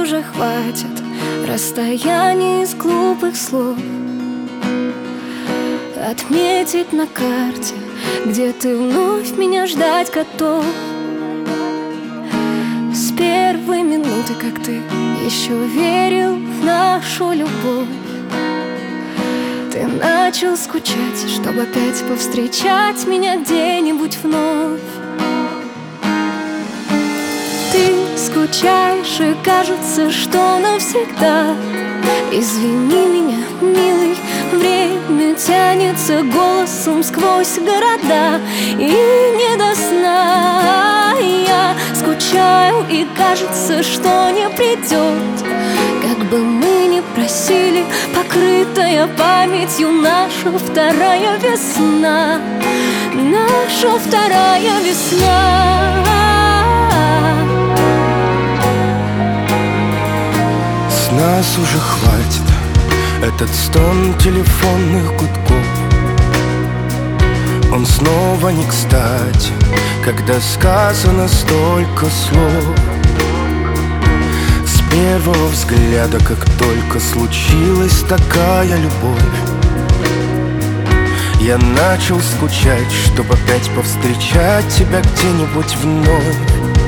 уже хватит расстояний из глупых слов. Отметить на карте, где ты вновь меня ждать готов. С первой минуты, как ты еще верил в нашу любовь, ты начал скучать, чтобы опять повстречать меня где-нибудь вновь. Ты скучаешь, и кажется, что навсегда. Извини меня, милый, время тянется голосом сквозь города, и не до сна я скучаю, и кажется, что не придет. Как бы мы ни просили, покрытая памятью наша вторая весна, наша вторая весна. С нас уже хватит этот стон телефонных гудков. Он снова не кстати, когда сказано столько слов. С первого взгляда, как только случилась такая любовь, я начал скучать, чтобы опять повстречать тебя где-нибудь вновь.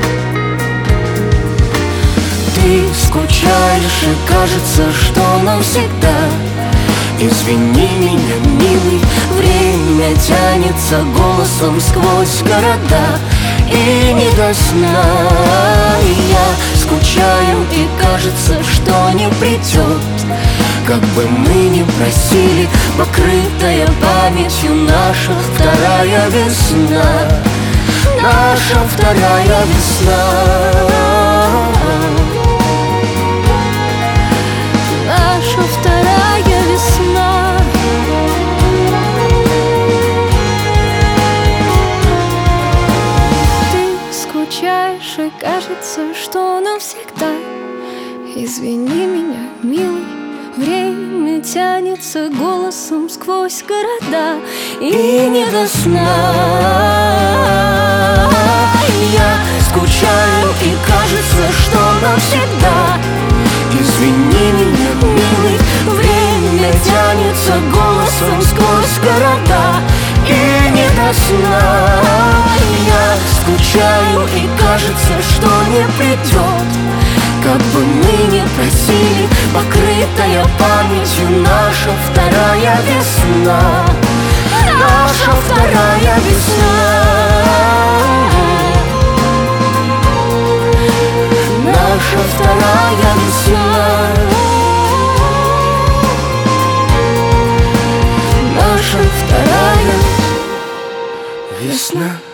Ты скучаешь, и кажется, что навсегда. Извини меня, милый, время тянется голосом сквозь города, и не до сна я скучаю, и кажется, что не придет. Как бы мы ни просили, покрытая памятью наша вторая весна, наша вторая весна. Наша вторая весна. Ты скучаешь, и кажется, что навсегда. Извини меня, милый, время тянется голосом сквозь города, и не до сна я скучаю, и кажется, что навсегда. Извини меня, милый, время тянется голосом сквозь города, и не до сна я скучаю, и кажется, что не придет. Как бы мы ни просили, покрытая памятью наша вторая весна, наша вторая весна, наша вторая весна, наша вторая весна.